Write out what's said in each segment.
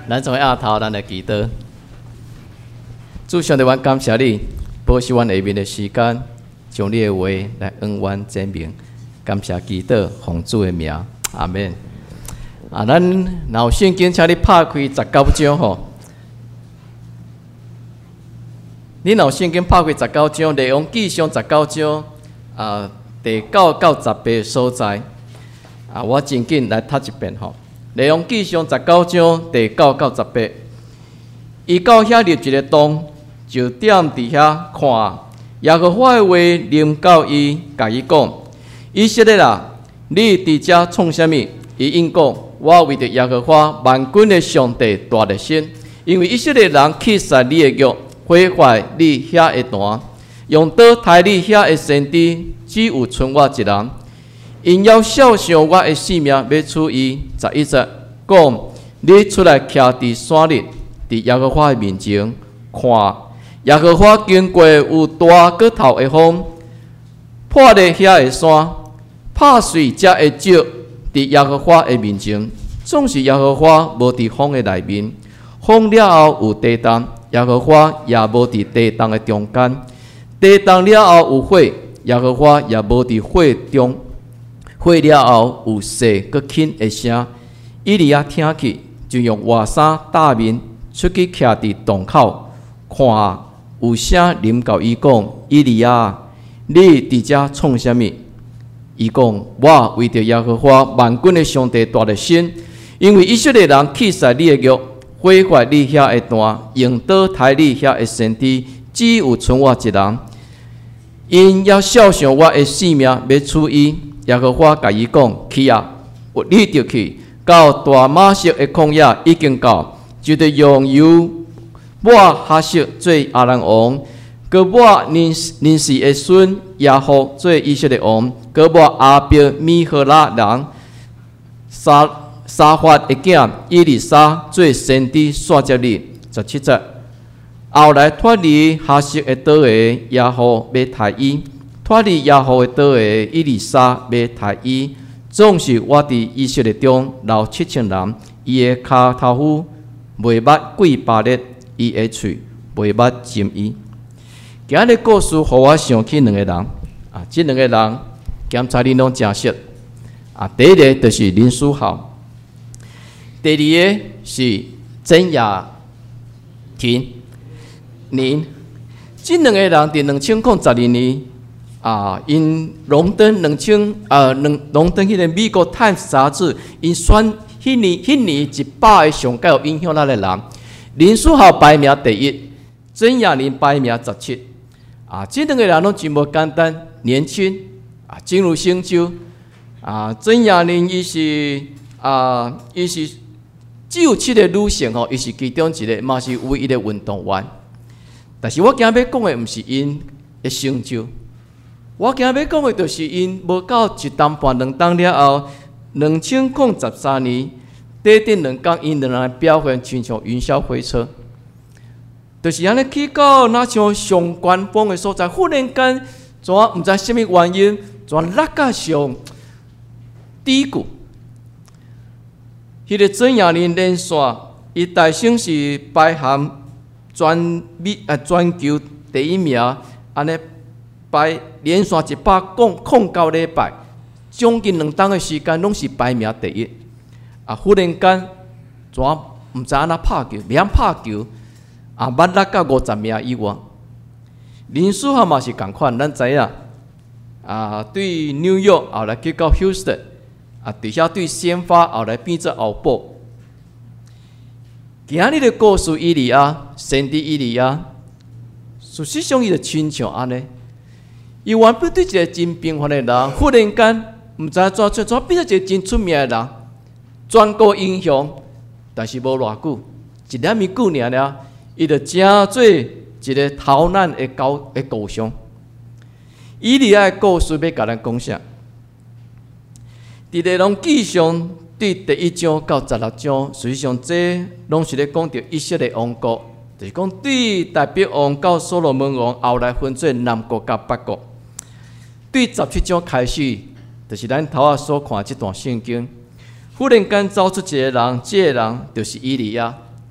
咱从下头，咱来祈祷。主上帝，阮感谢你，保守阮下面的时间，将你的话来恩怨证明。感谢祈祷，奉主的名，阿免。咱若有圣经，请你拍开19章吼。你若有圣经拍开19章，列王纪上19章第9到18的所在。我真紧来读一遍吼。列王纪上19章第9到18，伊到遐立一个洞，就踮伫遐看，耶和华的话临到伊，甲伊讲：以色列啊，你伫遮创啥物？伊应讲：我为着耶和华万军的上帝大热心，因为以色列人弃杀你的约，毁坏你遐的坛，用刀杀你遐的先知，只有剩我一人。因要孝想我的性命，要处伊。11节讲：你出来徛伫山里，伫耶和华的面前看，耶和华经过有大个头的风，破裂遐的山，拍碎遮的石，伫耶和华的面前，总是耶和华无伫风的内面。风了后有地动，耶和华也无伫地动的中间。地动了后有火，耶和华也无伫火中。火了后有细搁轻的声，以利亚听去，就用外衫搭面出去徛伫洞口，看有声临到伊讲：以利亚，你伫遮创啥物？伊讲：我为着耶和华万军的上帝大热心，因为以色列人弃杀你的约，毁坏你遐的坛，用刀杀你遐的先知，只有剩我一人。因要孝想我的性命，要处伊。耶和华甲伊讲：去啊，你着去到大马色的旷野，已经到，就得用油抹哈色做亚兰王，佮抹宁示的孙亚户做以色列王，佮抹阿别米荷拉人沙法的囝以利沙做先知煞接你。17节后来脱离哈色的刀的亚户要杀伊。脱离耶和华的刀的以利沙要杀伊，总是我伫以色列中留7000人，伊的骹头夫袂捌鬼巴列，伊的喙袂捌针伊。今日故事，互我想起两个人这两个人检查恁拢真熟第一个就是林书豪，第二个是曾雅婷。这两个人伫2012年。因荣登荣登迄个美国《Times》杂志，因选迄年100个上较有影响力的人，林书豪排名第1，曾雅玲排名17。这两个人拢真无简单，年轻真有成就。曾雅玲伊是只有7个女性伊是其中一个，嘛是唯一的运动员。但是我今日要讲的，毋是因的成就。我今日要讲的，就是因无到1担半2担了后，2013年短短2天，因两人表现亲像云霄飞车，就是安尼去到那像上悬峰的所在，忽然间，怎毋知什么原因，怎落到上低谷。迄个曾雅玲连线，伊大省是排行全球第1名，安尼。排连续109礼拜，将近2档的时间，拢是排名第1。忽然间，怎毋知安怎拍球，连拍球，捌落到50名以外。林书豪嘛是共款，咱知影对纽约后来去到休斯顿，伫遐对先发后来变做后补。今日的故事以利亚，先知以利亚，事实上伊就亲像安尼。伊原本对一个真平凡的人，忽然间毋知怎变做一个真出名的人，全国英雄。但是无偌久，1年米久尔，伊就成做一个逃难的故乡。以利亚的故事要甲咱讲啥？伫列王纪上对第1章到16章，实际上这拢是咧讲到以色列王国，就是讲对大卫王到所罗门王后来分做南国甲北国。对17章开始，就是咱头仔所看这段圣经。忽然间走出一个人，这个人就是以利亚。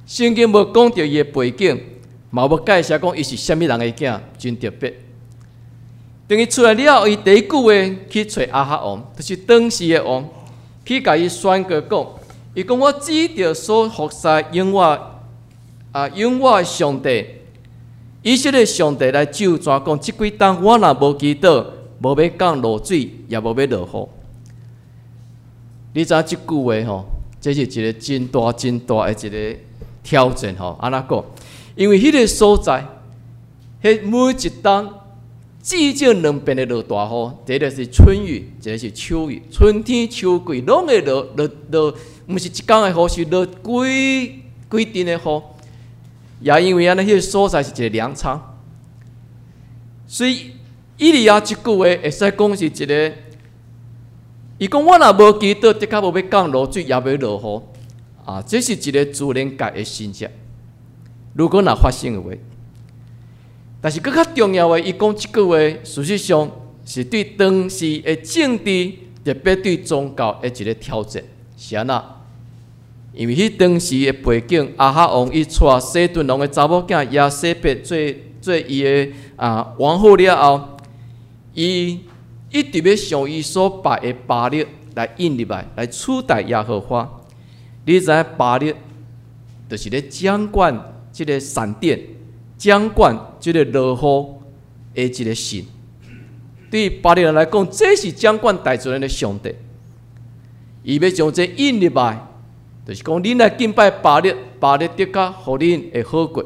圣经无讲到伊的背景，嘛无介绍讲伊是虾米人的囝，真特别。等伊出来了后，伊第一句话去找亚哈王，就是当时的王，去甲伊宣告讲，伊讲我指着所服侍永远上帝，以色列上帝来咒詛讲，即几冬我若无祈祷，无要降落水，也无要落雨。你知影即句话吼，这是一个真大的一个挑战吼。安怎讲？因为迄个所在，迄每一冬至少2遍的落大雨，第一个是春雨，一个是秋雨。春天、秋季拢会落，毋是一工的雨，是落几阵的雨。也因为安尼，迄个所在是一个粮仓，所以以利亚即句话会使讲是一个。伊讲我若无祈祷，的确无要降落水，也无落雨啊！这是一个自然界的现象。如果若发生的话，但是更较重要的，伊讲即句话，事实上是对当时的政治，特别对宗教的一个挑战。是安那？因为迄当时的背景，亚哈王伊带西顿王的查某囝亚西别做伊的王后了后，伊一直要向伊所拜的巴力来引入来取代耶和华。你知影巴力就是咧掌管即个闪电，掌管即个落雨的一个神。对巴力人来讲，这是掌管大自然的上帝。伊要将这引入来，就是讲恁来敬拜巴力，巴力的确互恁会好过。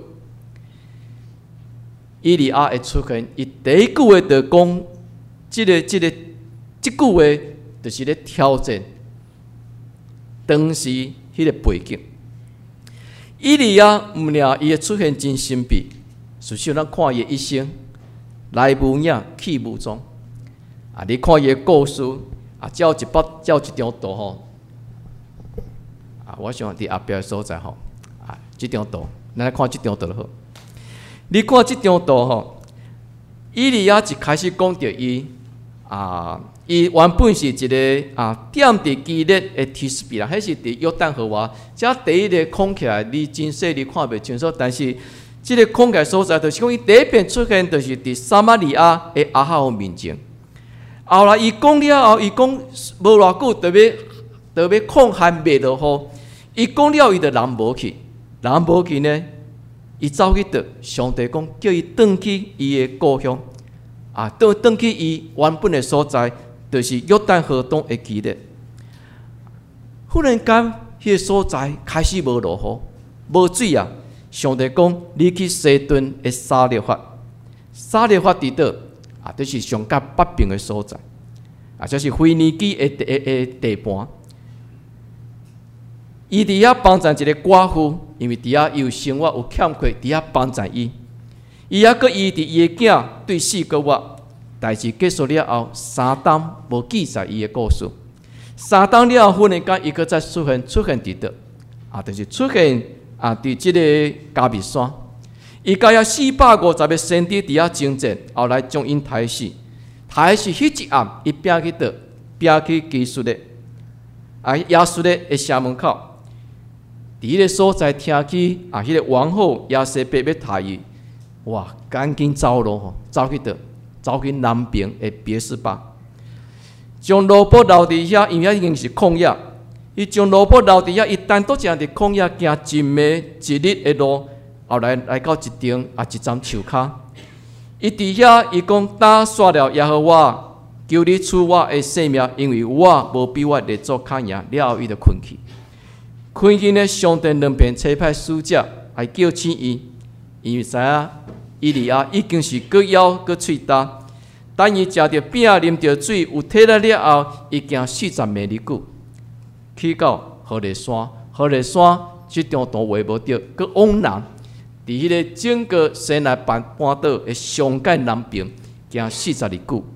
以利亚会出现，伊第一句话就讲。即句话就是咧挑战当时迄个背景。以利亚毋料伊的出现真神秘，事实咱看伊的一生，来无影去无踪。你看伊的故事照一张图吼。我想伫后壁的所在吼，即张图，咱来看即张图就好。你看即张图吼，以利亚一开始讲到伊。伊原本是一个点伫基列的提斯比啦，迄是伫约旦河外。遮第一个空起来，你真细你看袂清楚，但是即个空起来所在，就是讲伊第一遍出现，就是伫撒玛利亚的亚哈王面前。后来伊讲了后，伊讲无偌久，就要空还袂落雨。伊讲了，伊就人无去呢，伊走去倒，上帝讲叫伊转去伊的故乡。转去伊原本的所在，就是约旦河东的基列。忽然间，迄个所在开始无落雨，无水啊！上帝讲：你去西顿的撒勒法，撒勒法伫倒就是上甲北边的所在，这是腓尼基的地盘。伊伫遐帮助一个寡妇，因为伫遐有生活有欠缺，伫遐帮助伊。伊还阁医治伊的囝对4个月，代志结束了后，3冬无记载伊的故事。3冬了后，忽然间伊阁再出现伫倒，就是出现伫即个加密山。伊甲遐450个先知伫遐征战，后来将因杀死。杀死迄一暗，伊拼去倒，拼去基述的，亚述的城门口。伫迄个所在听起迄个王后亚西别要杀伊。哇！赶紧走路吼，走去倒，走去南边的别是巴，将罗伯留伫遐，因为遐已经是旷野。伊将罗伯留伫遐，伊单独行伫旷野行一日的路，后来到一顶一站树骹。伊伫遐，伊讲打煞了耶和华，求你赐我的性命，因为我无比我列祖较赢。了后，伊就困去。困去呢，上帝两边差派使者来叫醒伊，因为知影。以利亚已经是各枵各喙焦，等伊食着饼、啉着水，有体力了后，伊行40米里久，去到何烈山。何烈山即张图画无着，佮往南，伫迄个整个西奈半岛的上界南边，行40里久。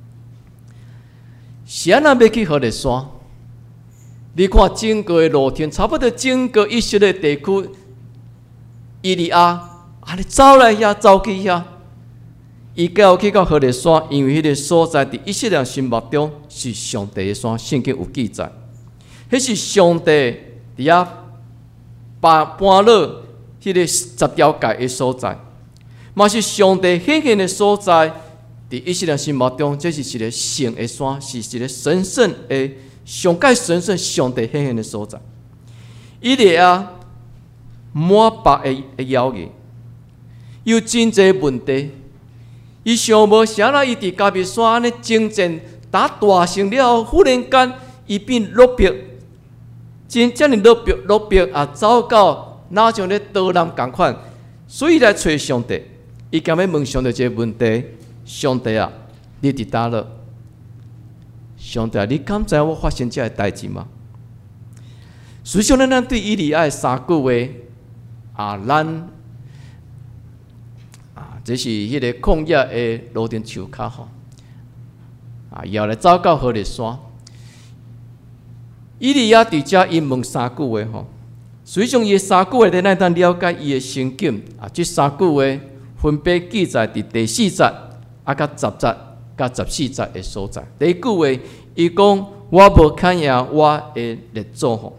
是安那要去何烈山？你看整个的路程，差不多整个以色列地区，以利亚。你走来遐，走去遐，伊去到何烈山，因为迄个所在伫以色列人心目中是上帝的山，圣经有记载，迄是上帝伫遐搬落迄个十条界的所在，嘛是上帝显现的所在。伫以色列心目中，这是一个圣的山，是一个神圣的、上界神圣上帝显现的所在。伊利亚满腹的妖言，有真侪问题。伊想无啥啦，伊伫加比山安尼征战，打大胜了后，忽然间伊变落魄，遮尔落魄啊，走到哪像咧刀郎共款，所以来找上帝。伊敢要问上帝一个问题：上帝啊，你伫倒落？上帝啊，你敢知我发生这个代志吗？实际上，咱对以利亚的三句话咱这是迄个旷野的路顶树骹吼，伊后来走到何烈山。以利亚伫遮因问三句话吼，实际上伊三句话咧，咱当了解伊的心境这三句话分别记载伫第4节甲10节甲14节的所在。第一句话，伊讲我无看见我的列祖吼。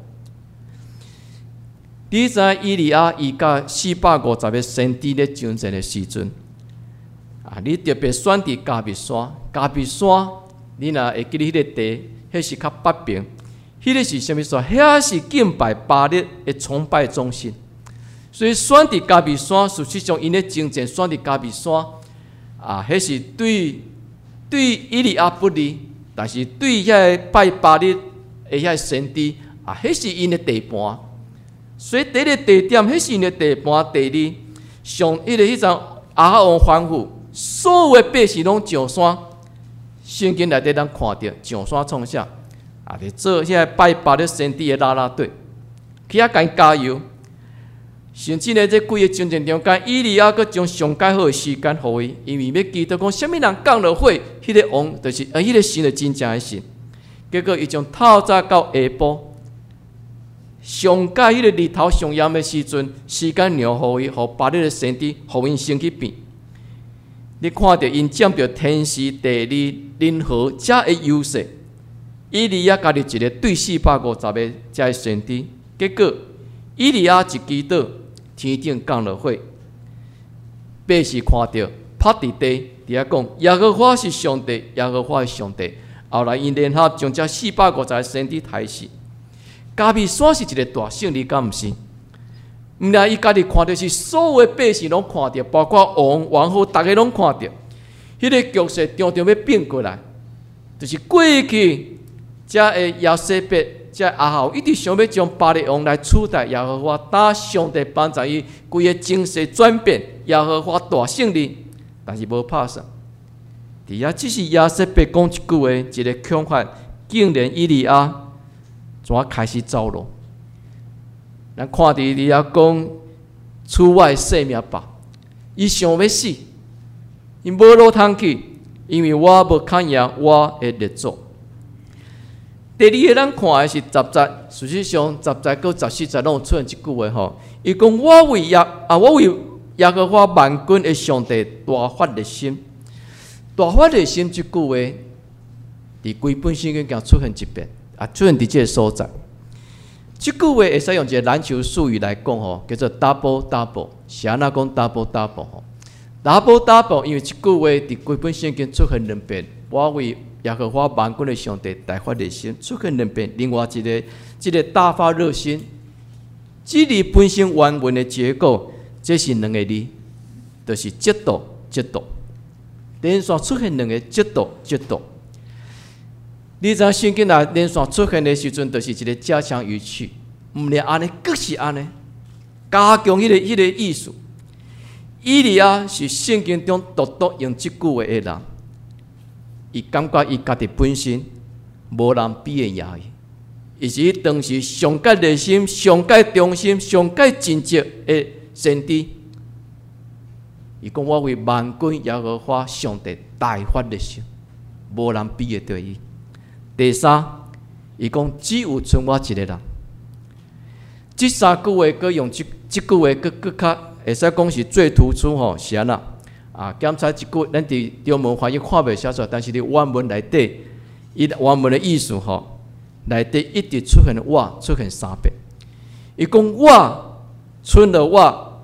你知以利亚伊甲450个先知咧征战的时阵，你特别选伫加比山。加比山，你若会记得迄个地，迄是较北边，迄个是啥物山？遐是敬拜巴力的崇拜中心。所以选伫加比山，事实上因咧征战选伫加比山，迄是对以利亚不利，但是对遐拜巴力的遐先知，迄是因的地盘。所以第一个地点，迄是因的地盘。第二，上迄阵亚哈王吩咐，所有的百姓拢上山。圣经内底咱看到上山创啥？伫做遐拜巴力先知的啦啦队，去遐甲加油。甚至咧，这几个征战中间，以利亚阁将上介好的时间互伊，因为要记得讲，啥物人降了火，迄个王就是迄个神就真正的神。结果伊从透早到下晡。上界迄个日头上炎的时阵，时间让互伊，互巴力的先知，互因先去变。你看到因占着天时地利人和遮的优势，以利亚家己一个对450个遮的先知，结果以利亚一祈祷，天顶降了火，百姓看到趴伫地，伫遐讲耶和华是上帝，耶和华是上帝。后来因联合将遮450个先知杀死。加比山是一个大胜利，敢毋是？毋但伊家己看到是所有的百姓拢看到，包括王、王后，大家拢看到。迄个局势常常要变过来，就是过去遮的亚瑟别，遮亚哈一直想要将巴力王来取代耶和华，打上帝帮助伊规个情势转变，耶和华大胜利，但是无拍上。伫遐只是亚瑟别讲一句话，一个恐吓，竟然以利亚。怎开始走路？咱看伫伊遐讲，取我的性命吧！伊想要死，伊无路通去，因为我无看见我的列祖。第二个咱看的是10节，事实上10节到14节拢有出现一句话吼，伊讲我为耶和华万军的上帝大发热心。大发热心这句话，伫规本圣经出现一遍。出现伫这个所在，这句话会使用一个篮球术语来讲吼，叫做 double double。是安怎讲 double double 吼 ？double double， 因为这句话伫规本圣经出现2遍。我为耶和华万军的上帝大发热心，出现2遍。另外一个大发热心，这里本身原文的结构，这是2个字，就是嫉妒。连续出现2个嫉妒。你知圣经内连续出现的时阵，就是一个加强语气，毋连安尼，更是安尼，加强迄个意思。以利亚是圣经中独用这句话的人，伊感觉伊家己本身无人比得赢伊，伊是当时上界热心、上界忠心、上界尽职的先知。伊讲我为万军耶和华上帝大发热心，无人比得对伊。第三，伊讲只有剩我一个人。这3句话，佮用这句话，佮较会使讲是最突出吼，是安那检查一句，咱伫中文翻译看袂写出来，但是伫原文内底，伊原文的意思吼，内底一直出现我，出现3遍。伊讲我，剩了我，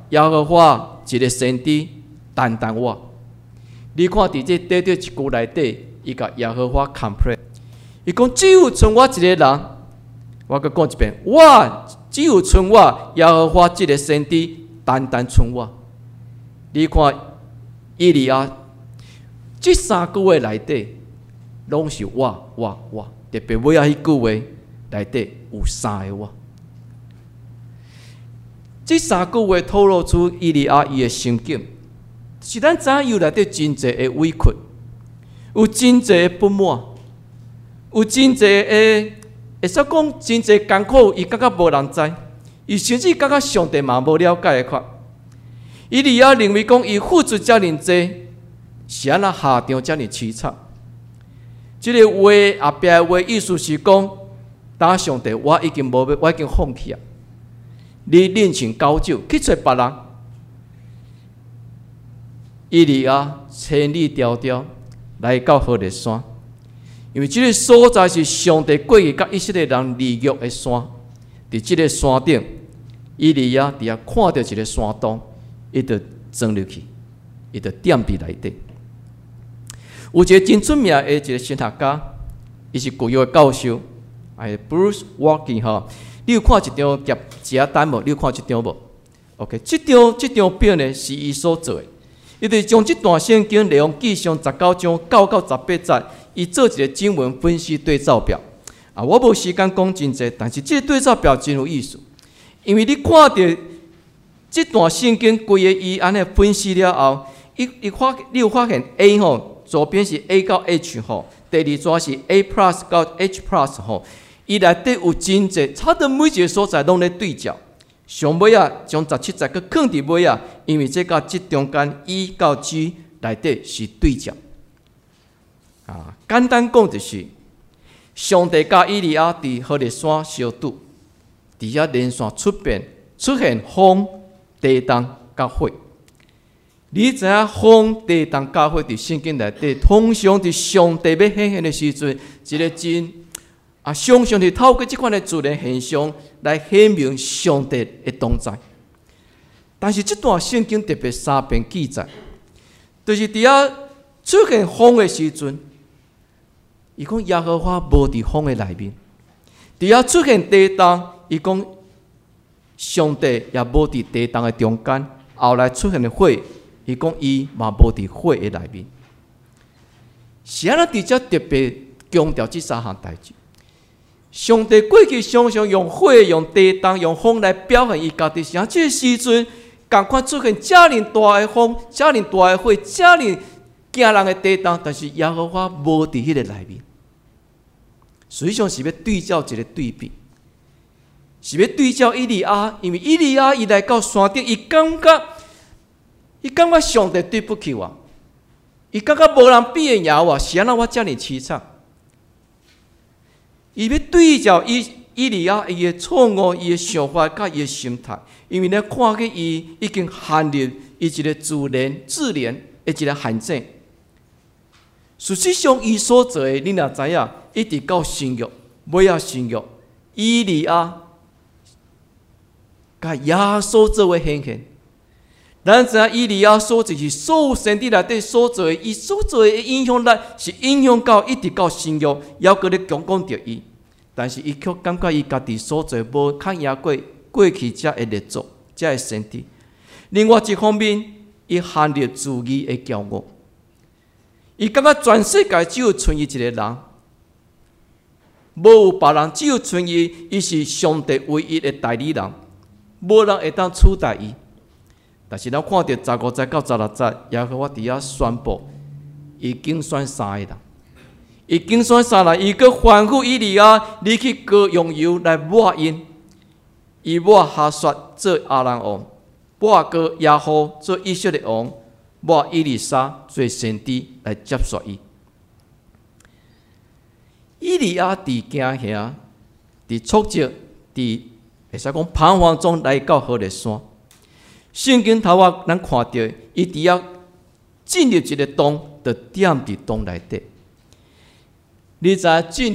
耶和华一个先知单单我。你看伫这短短一句内底，伊甲耶和华 complain， 伊讲只有剩我一个人。我搁讲一遍，我只有剩我耶和华这个先知单单剩我。你看以利亚这3句话内底，拢是我，特别尾仔迄句话内底有3个我。这3句话透露出以利亚伊的心境，是咱知影内底真侪的委屈，有真侪的不满，有真侪的会说讲真侪艰苦，伊感觉无人知，伊甚至感觉上帝嘛无了解的款。以利亚认为讲伊付出遮尔济，是安那下场遮尔凄惨。这个话后壁的话意思是讲，当上帝我已经放弃啊！你另寻高就去找别人。以利亚千里迢迢来到何烈山，因为这个所在是上帝过去甲以色列人立约的山。伫这个山顶，以利亚伫遐看到一个山洞，伊就钻入去，伊就踮伫内底。有一个真出名的一个神学家，伊是旧约的教授，哎 ，Bruce Walking 哈。你有看一张夹单无？你有看这张无 ？OK， 这张表呢是伊所做的。伊就将这段圣经内容记上19章9到18节，伊做一个经文分析对照表。我无时间讲真济，但是这个对照表真有意思，因为你看到这段圣经规个伊安尼分析了后，你有发现 A 吼，左边是 A 到 H 吼，第二段是 A plus 到 H plus 吼，伊内底有真济，差得每一个所在拢咧对照。上尾啊，将17节佮放伫尾啊，因为这甲这中间 E 到 G 内底是对照。简单讲就是，上帝甲以利亚伫何烈山相拄，伫遐连续出现风、地动甲火。你知影风、地动甲火伫圣经内底，通常伫上帝要显现的时阵，一个真常常是透过这款的自然现象来显明上帝的同在。但是这段圣经特别3遍记载，就是伫遐出现风的时阵，伊讲耶和华无伫风的内面；伫遐出现地动，伊讲上帝也无伫地动的中间。后来出现的火，伊讲伊嘛无伫火的内面。是安那伫遮特别强调这3项代志。上帝过去常常用火、用地动、用风来表现伊家己。像这个时阵，同款出现遮尔大的风、遮尔大的火、遮尔惊人的地动，但是耶和华无伫迄个内面。实际上是要对照一个对比，是要对照以利亚，因为以利亚伊来到山顶，伊感觉上帝对不起我，伊感觉无人比得赢我，是安那我遮尔凄惨。伊要对照以利亚伊的错误、伊的想法、甲伊的心态，因为咧看见伊已经陷入伊一个自怜的一个陷阱。事实上，伊所做的，你若知影，一直到新约，尾仔新约，以利亚甲耶稣做为显现。咱知影以利亚所做是所有圣经内底所做的，伊所做的影响力是影响到一直到新约，还搁咧讲到伊。但是伊却感觉伊家己所做无较赢过去遮的列祖、遮的先知。另外一方面，伊陷入自义的骄傲，伊感觉全世界只有剩伊一个人，无有别人，只有剩伊，伊是上帝唯一的代理人，无人会当取代伊。但是咱看到15节到16节，耶和华伫遐宣布，伊竞选3个人。伊竞选3人，伊搁吩咐以利亚，你去膏用油来抹因，伊抹哈索做亚兰王，抹膏亚户做以色列王，抹以利沙做先知来接续伊。以利亚伫惊吓、伫挫折、伫会使讲彷徨中来到何烈山。圣经头仔咱看到，伊伫遐进入一个洞，就踮伫洞内底。你知进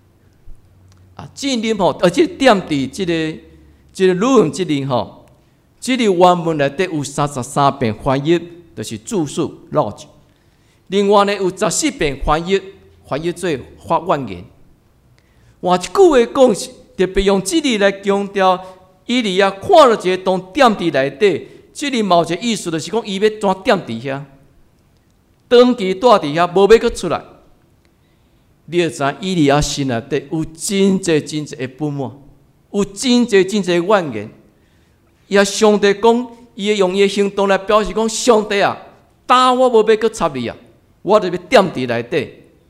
入吼，而且踮伫这个路这里吼， 这里原文内底有33遍翻译，就是注述 log。另外呢，有14遍翻译做发愿言。换一句话讲，特别用这里来强调，以利亚看到一个洞点伫内底，这里某一个意思就是讲，伊要怎点伫遐，长期住伫遐，无要阁出来。你要知影，以利亚心内底有真侪的不满，有真侪怨言。也上帝讲，伊会用伊的行动来表示讲，上帝啊，打我无要阁插你啊，我就要点伫内底。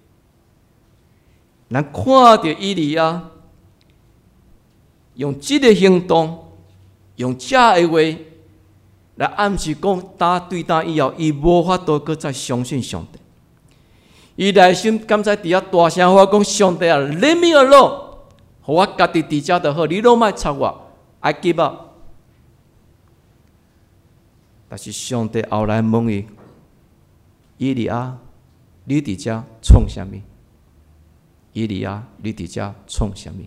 咱看到以利亚用这个行动，用这个话来暗示讲，对打以后，伊无法度阁再相信上帝。伊内心敢知伫遐大声话讲，上帝啊 ，Let me alone， 互我家己伫遮就好，你拢莫插我 ，I give up。但是上帝后来问伊：以利亚，你伫遮创啥物？以利亚，你伫遮创啥物？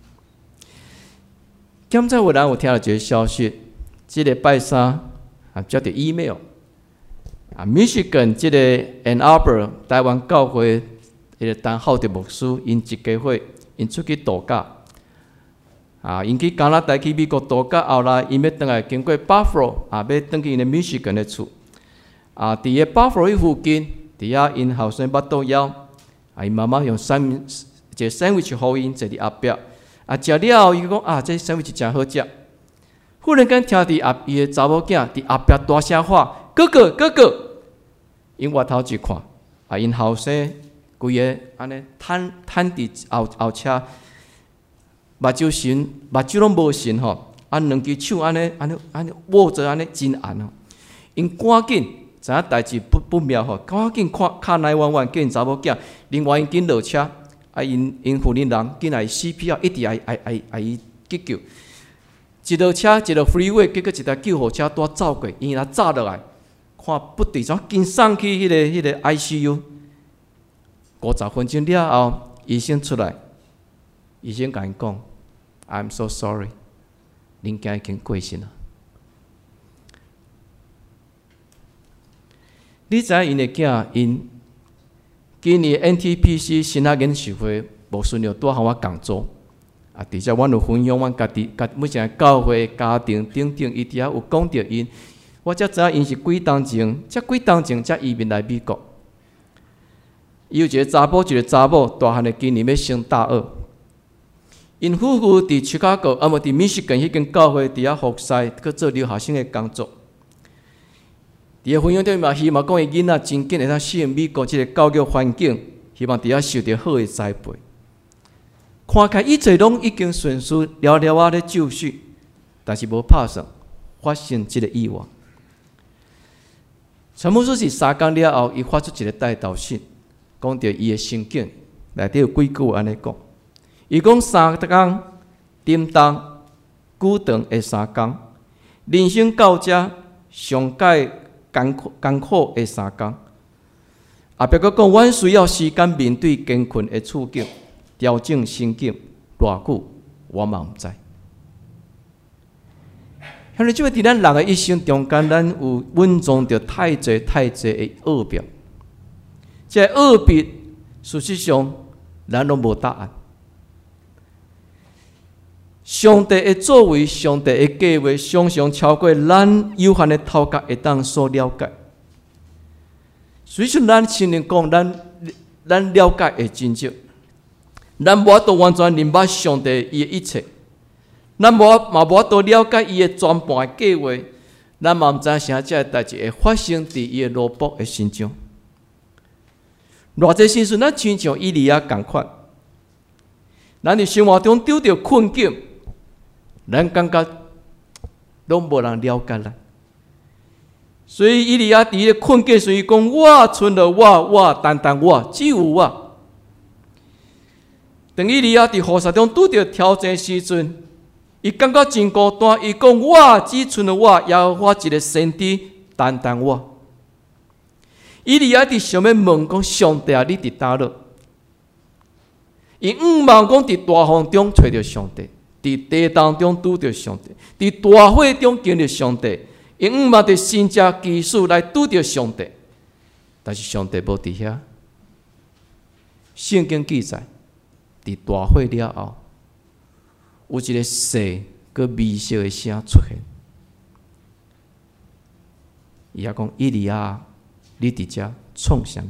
今早有人有听到一个消息，这个拜三接到 email， Michigan 这个 Ann Arbor 台湾教会一个陈浩德牧师，因一家伙因出去度假，因去加拿大去美国度假后来，因要回来经过 Buffalo， 要回去因的 Michigan 的厝，伫个 Buffalo 附近，伫遐因后生巴肚枵。因妈妈用一个 sandwich 互因坐伫后壁，食了后，伊讲这 sandwich 真好食。忽然间听伫伊的查某囝伫后壁大声喊：“哥哥，哥哥！”因回头一看，因后生规个安尼瘫伫后车，目睭拢无神吼，两只手安尼握着安尼真暗吼。因赶紧。知影代志不妙吼，赶紧敲911叫因查某囝，另外因紧落车，因妇人人紧来 CPR 一直爱伊急救，一落车一落 freeway， 结果一台救护车拄走过，因若炸落来，看不对，怎紧送去迄个 ICU， 50分钟了后，医生出来，医生甲因讲 ：“I'm so sorry， 恁囝已经过身了。”你知影因的囝因今年 NTPC 新学研习会无顺利，拄和我共做。伫遮阮有分享阮家己每一个教会家庭等等，伊伫遐有讲到因，我才知影因是几当前才移民来美国。伊有一个查甫，大汉的今年要升大二。因夫妇伫芝加哥，无伫密西根迄间教会伫遐服侍，去做留学生的工作。伫个分享中嘛，希望讲伊囡仔真紧会当适应美国即个教育环境，希望伫遐受到好的栽培。看起来一切拢已经顺遂，了了啊咧就绪，但是无拍算发生即个意外。陈牧师是3天了后，伊发出一个代祷信，讲到伊的心境，内底有几句安尼讲。伊讲3天沉重久长的3天，人生到遮上界。艰苦的3天，后壁佫讲，阮需要时间面对艰困的处境，调整心境，偌久我嘛毋知。像你即个伫咱人的一生中间，咱有稳装着太济的奥秘，这奥秘事实上咱拢无答案。上帝的作为，上帝的计划，常常超过咱有限的头壳会当所了解。虽然咱承认讲，咱了解会真少，咱无法度完全明白上帝伊的一切，咱无法度了解伊的全盘的计划，咱嘛毋知影啥只代志会发生伫伊的奴仆的身上。偌济时阵，咱亲像以利亚共款，咱伫生活中拄着困境。咱感觉拢无人了解咱，所以以利亚伫个困境时，伊讲：“我剩了我，单我，只有我。”当以利亚伫雨伞中拄着挑战时阵，伊感觉真孤单。伊讲：“我只剩了我，也有我一个先知，单我。”以利亚伫想要问讲：“上帝啊，你伫倒落？”伊望讲伫大风中找着上帝。伫伫地当中拄着上帝，伫大火中经历上帝，因嘛伫新家基础来拄着上帝，但是上帝无伫遐。圣经记载，伫大火了后，有一个细个微小的声出现。伊也讲：以利亚，你伫遮创啥物？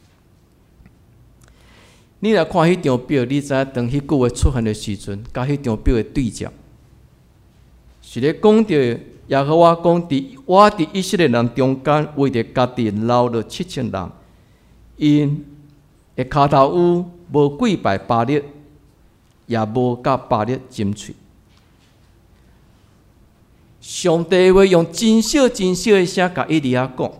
你若看迄张表，你知影当迄句话出现的时阵，甲迄张表的对照，是咧讲着耶和华讲：我伫以色列人中间，为着家己留了7000人，因的骹头有无跪拜巴力，也无甲巴力争取。上帝会用真小真小的声甲以利亚讲。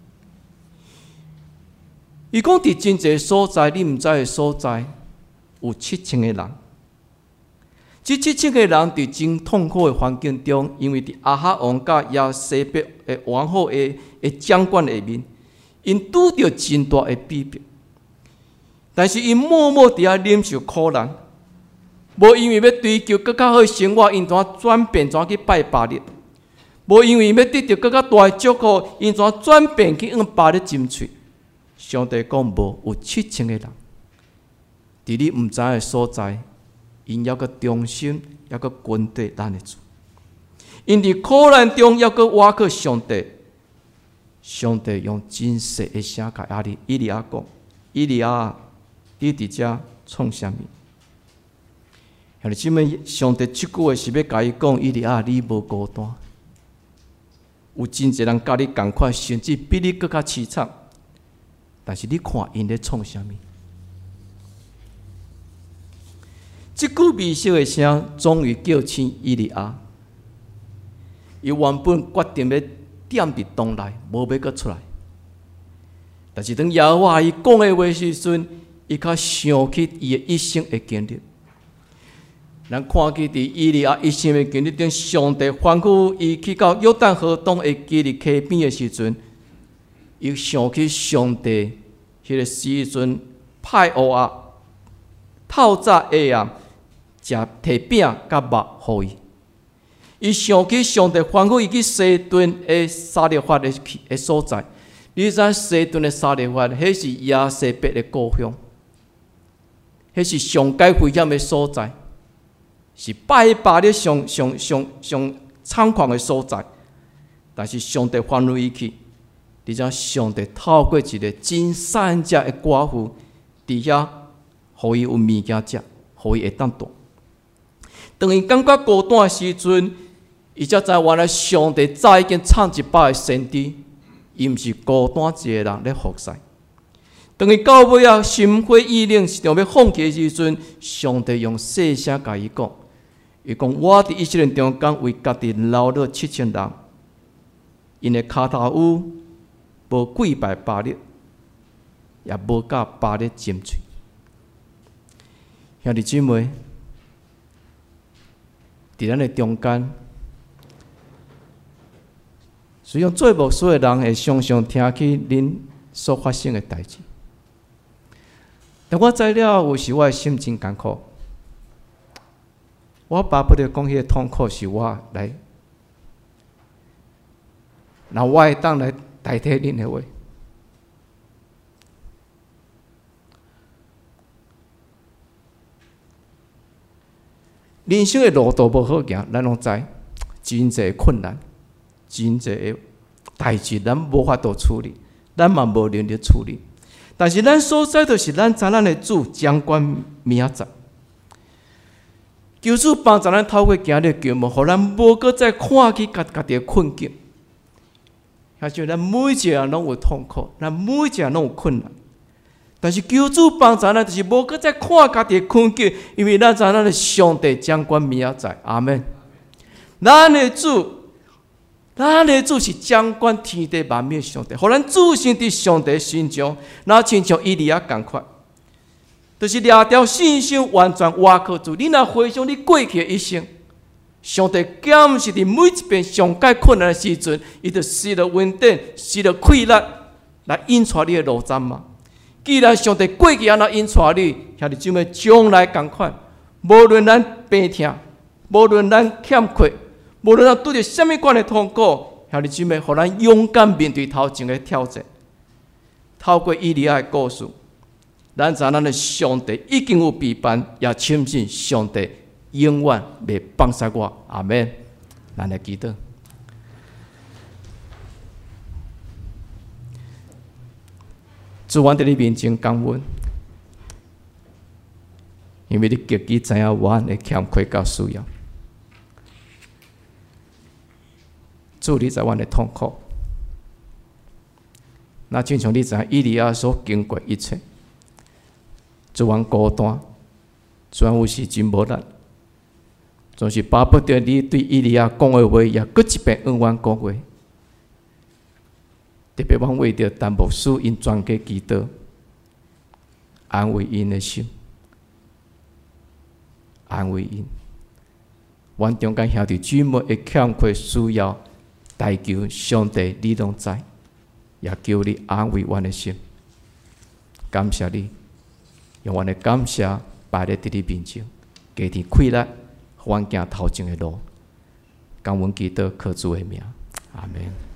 伊讲伫真侪所在，你毋知的所在，有7000个人。这7000个人伫真痛苦的环境中，因为伫亚哈王甲亚西伯的王后的掌管下面，因拄着真大的逼迫。但是因默默伫遐忍受苦难，无因为要追求更较好的生活，因怎转变怎去拜巴力；无因为要得到更较大的祝福，因怎转变去用巴力争取。上帝讲无有7000个人，伫你毋知的所在，因还阁忠心，还阁军队拦得住。因伫苦难中还阁倚靠上帝。上帝用真实的声甲以利亚讲：以利亚，你伫遮创啥物？兄弟姊妹，上帝即句话是要甲伊讲：以利亚，你无孤单，有真侪人甲你共款，甚至比你更较凄惨。但是你看因咧创啥物？即句微小的声终于叫醒以利亚。伊原本决定要踮伫洞内，无要阁出来。但是当耶和华伊讲的话时阵，伊较想起伊的一生的经历。咱看见伫以利亚一生的经历中，上帝吩咐伊去到约旦河东的基利溪边的时阵。伊想起上帝迄个时阵派乌鸦透早下暗食摕饼甲肉互伊。伊想起上帝吩咐伊去西顿的撒勒法的所在。你知西顿的撒勒法，迄是亚西伯的故乡，迄是上界危险的所在，是拜巴力上猖狂的所在。但是上帝吩咐伊去。你知上帝透过一个真善者的寡妇，伫遐，互伊有物件食，互伊会当住。当伊感觉孤单的时阵，伊才知原来上帝早已经创一百个先知，伊毋是孤单一个人咧服侍。当伊到尾啊心灰意冷，想要放弃的时阵，上帝用细声甲伊讲：伊讲我伫以色列中间为家己留了7000人，因的骹头有。无跪拜巴力，也无甲巴力争取。兄弟姊妹，伫咱的中间，虽然做无所有人会常常听起恁所发生的代志，但我知了，有时我的心真艰苦。我巴不得讲迄个痛苦是我来，那我会当来。代替恁的话，人生的路途无好行，咱拢知，真侪困难，真侪代志，咱无法度处理，咱嘛无能力处理。但是咱所在就是咱知咱的主掌管明仔载。求主帮助咱透过今日的节目，互咱无搁再看起家己的困境。像咱每一个人拢有痛苦，咱每一个人拢有困难，但是求主帮助咱，就是无搁再看家己的困境，因为咱知咱的上帝掌管明仔载。阿门。咱的主是掌管天地万物的上帝，互咱自信伫上帝心中，那亲像以利亚共款，就是掠条信心完全倚靠主。你若回想你过去的一生。上帝检视伫每一遍上界困难的时阵，伊就施了稳定，施了气力来引出你的路站嘛。既然上帝过去安怎引出你，兄弟姊妹将来同款，无论咱病痛， 无论咱欠缺，无论咱拄着什么款的痛苦，兄弟姊妹，互咱勇敢面对头前的挑战。透过以利亚的故事，咱知影咱的上帝已经有备办，也深信上帝永远袂放弃我。阿门。咱来祈祷。主，我伫你面前感恩，因为你极其知影我的欠缺甲需要。主，你知我的痛苦，那正像你知影以利亚所经过一切，主，阮孤单，主，阮有时真无力，总是巴不得你对以利亚讲的话，也搁一遍向阮讲话。特别阮为着但牧师因全家祈祷，安慰因的心，安慰因。阮中间兄弟姊妹的欠缺需要，代求上帝你拢知，也求你安慰阮的心。感谢你，用阮的感谢摆在你面前，加添气力，互阮行头前的路。感恩祈祷，靠主的名，阿门。